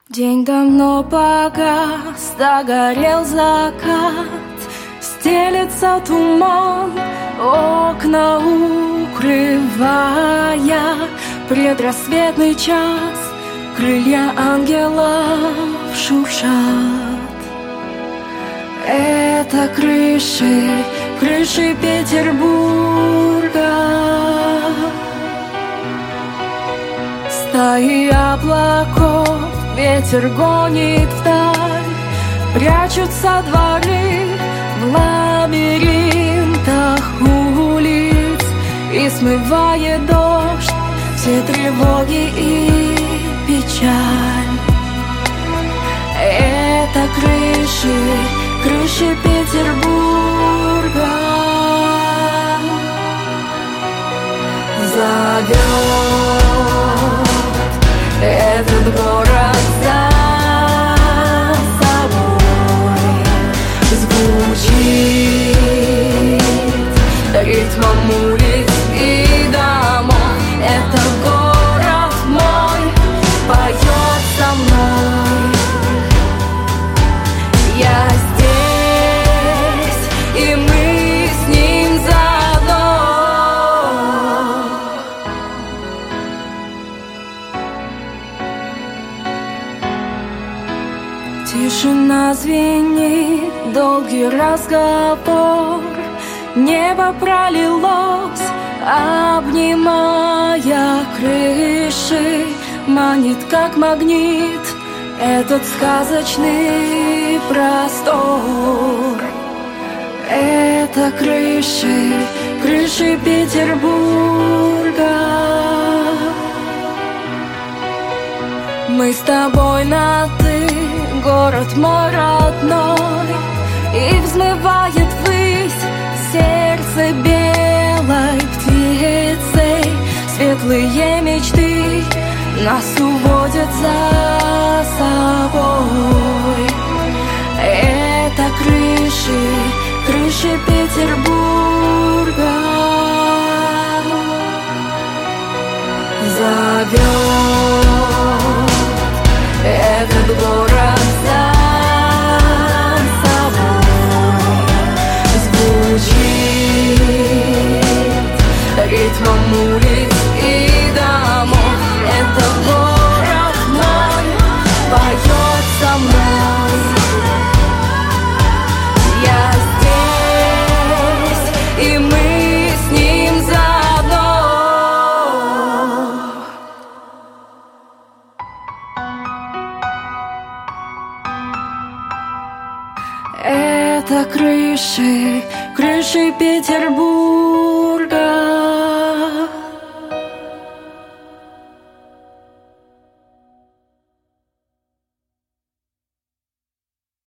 День давно погас, догорел закат, стелется туман, окна укрывая. Предрассветный час, крылья ангелов шуршат. Это крыши Петербурга. Стаи облаков ветер гонит вдаль, прячутся дворы в лабиринтах улиц, и смывает дождь все тревоги и печаль. Это крыши Петербурга. Зовет этот город за собой, звучит ритмом улиц и домов. Это город мой поет со мной. Я здесь, и мы с ним заодно. Тишина звенит, долгий разговор. Небо пролилось, обнимая крыши, манит как магнит этот сказочный простор. Это крыши Петербурга. Мы с тобой на «ты», город мой родной, и взмывает ввысь сердце белой птицей. Светлые мечты нас уводят за собой. Это крыши Петербурга. Зовет этот город за собой, звучит ритмом улиц и домов. Это город мой поет со мной. Я здесь, и мы с ним заодно. Это крыши Петербурга.